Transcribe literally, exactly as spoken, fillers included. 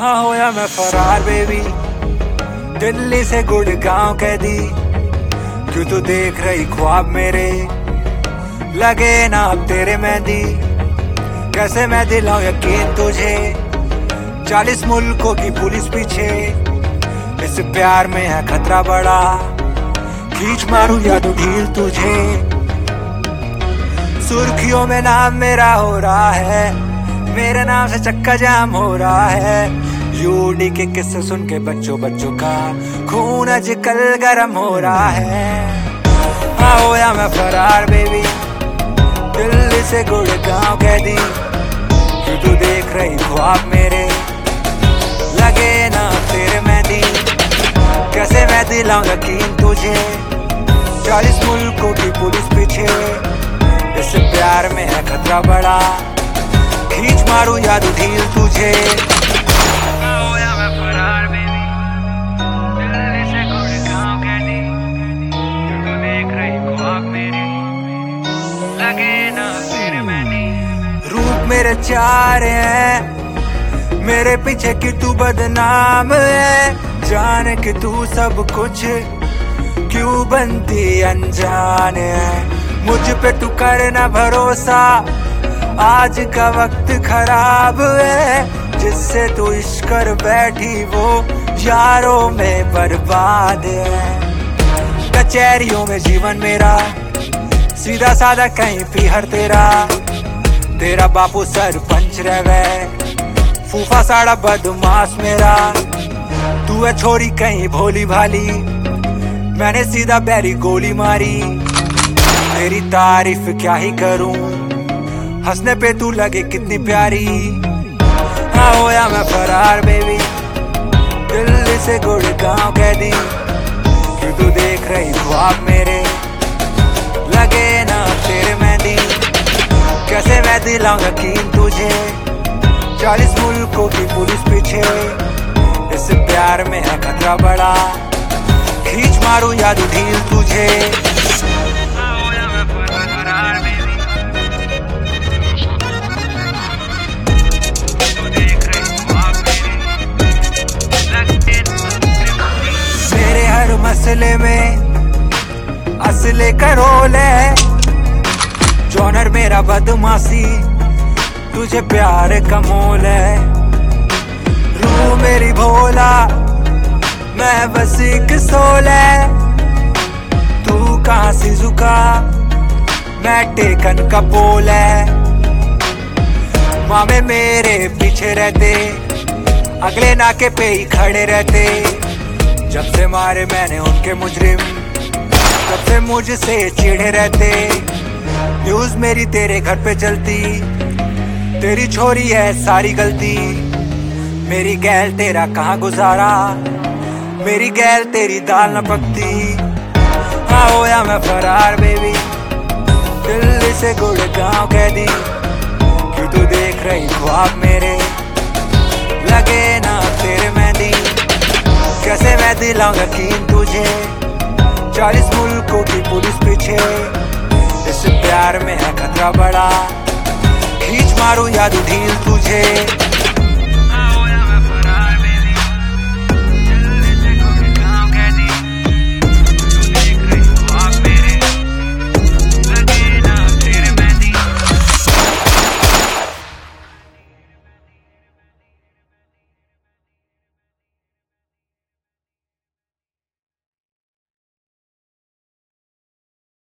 हाँ होया मैं फरार बेबी, दिल्ली से गुड़गांव कह दी। क्यों तू देख रही ख्वाब मेरे, लगे ना अब तेरे मेहंदी। कैसे मैं दिलाऊं यकीन तुझे, चालीस मुल्कों की पुलिस पीछे। इस प्यार में है खतरा बड़ा, खींच मारूं या तो ढील तुझे। सुर्खियों में नाम मेरा हो रहा है, मेरे नाम से चक्का जाम हो रहा है। यूडी के किस्से सुन के बच्चों बच्चों का खून आजकल गर्म हो रहा है। हाँ होया मैं फरार बेबी, दिल्ली से गुड़गांव कह दी। क्यों तू देख रही ख्वाब मेरे, लगे ना तेरे मेहंदी। कैसे मैं दिलाऊं यकीन तुझे, चालीस मुल्कों की पुलिस पीछे। इस प्यार में है खतरा बड़ा, खींच मारूं या तो ढील तुझे। होया मैं फरार बेबी, दिल्ली से गुड़गांव कह दी। क्यों तू देख रही ख्वाब मेरे, लगे ना तेरे मेहंदी। रूप मेरे चार हैं, मेरे पीछे की तू बदनाम है। जान कि तू सब कुछ, क्यों बनती अनजान है। मुझ पे तू करना भरोसा, आज का वक्त खराब है। जिससे तू इश्क कर बैठी वो यारों में बर्बाद है। कचहरियों में जीवन मेरा, सीधा साधा कहीं पीहर तेरा। तेरा बापू सरपंच रहे, फूफा साड़ा बदमाश मेरा। तू है छोरी कहीं भोली भाली, मैंने सीधा बैरी गोली मारी। तेरी तारीफ क्या ही करूं, हंसने पे तू लगे कितनी प्यारी। हाँ होया मैं फरार बेबी, दिल्ली से गुड़गांव कह दी। क्यों तू देख रही ख्वाब मेरे, लगे ना तेरे मेहंदी। कैसे मैं दिलाऊं यकीन तुझे, चालीस मुल्कों की पुलिस पीछे। इस प्यार में है खतरा बड़ा, खींच मारूं या तो ढील तुझे। मेरे हर मसले में असले का रोल है। जॉनर मेरा बदमाशी, तुझे प्यार का मोल है। रूह मेरी भोला, मैं बस एक सोल है। तू कहाँ से झुका, मैं टेकन का पोल है। मामे मेरे पीछे रहते, अगले नाके पे ही खड़े रहते। जब से मारे मैंने उनके मुजरिम, तब से मुझसे चिढ़े रहते। न्यूज मेरी तेरे घर पे चलती, तेरी छोरी है सारी गलती। मेरी गैल तेरा कहाँ गुजारा, मेरी गैल तेरी दाल न पकती। हाँ होया मैं फरार बेबी, दिल्ली से गुड़गांव कह दी। क्यों तू देख रही ख्वाब मेरे, लगे ना तेरे मेहंदी। कैसे मैं दिलाऊं यकीन तुझे, चालीस मुल्कों की पुलिस पीछे। इस प्यार में है खतरा बड़ा, खींच मारूं या तो ढील तुझे।